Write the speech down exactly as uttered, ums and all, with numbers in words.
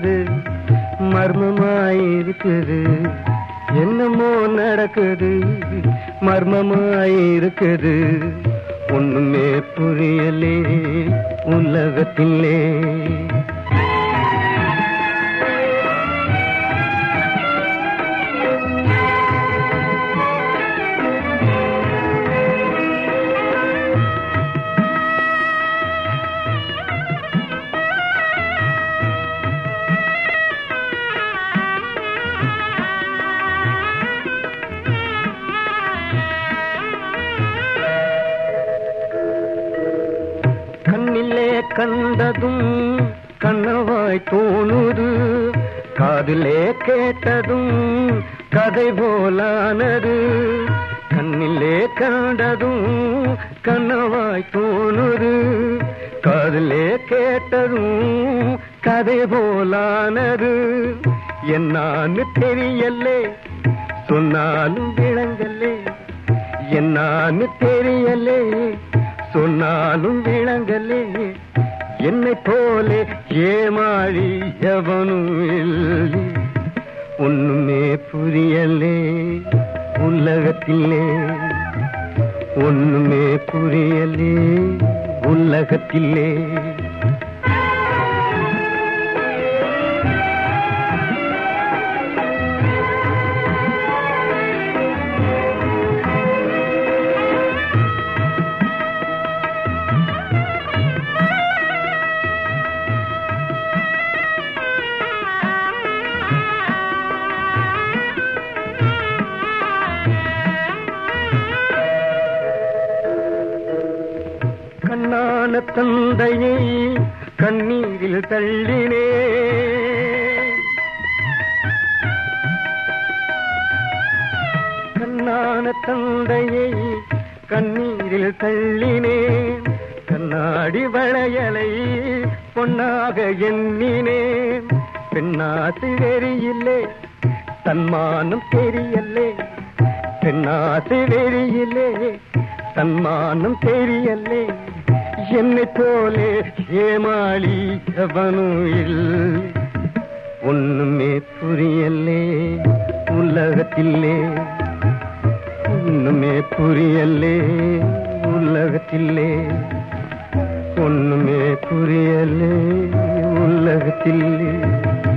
நடக்குது, மர்மமாயிருக்குது. என்னமோ நடக்குது, மர்மமாயிருக்குது. ஒண்ணுமே புரியலே உலகத்திலே. கண்ணிலே கண்டதும் கண்ணவாய் தோணுது, காதிலே கேட்டதும் கதை போலானது. கண்ணிலே கண்டதும் கண்ணவாய் தோணுது, காதிலே கேட்டதும் கதை போலானது. என்னான்னு தெரியலே சொன்னாலும் விளங்கலே, என்னான்னு தெரியலே சொன்னாலும் விளங்கலே. என்னை போலே ஏமாறி எவனும் இல்லை. ஒண்ணுமே புரியலே உலகத்திலே, ஒண்ணுமே புரியலே உலகத்திலே. கண்ணான தந்தையை கண்ணீரில் தள்ளினே, கண்ணான தந்தையை கண்ணீரில் தள்ளினேன். கண்ணாடி வளையலை பொன்னாக எண்ணினேன். பெண்ணாசை வெறியில்லே தன்மானம் தெரியலே, பெண்ணாசை வெறியிலே தன்மானம் தெரியலே. என்னை போலே ஏமாளி எவனும் இல்லை. ஒண்ணுமே புரியலே உலகத்திலே, ஒண்ணுமே புரியலே உலகத்திலே, ஒண்ணுமே புரியலே உலகத்திலே.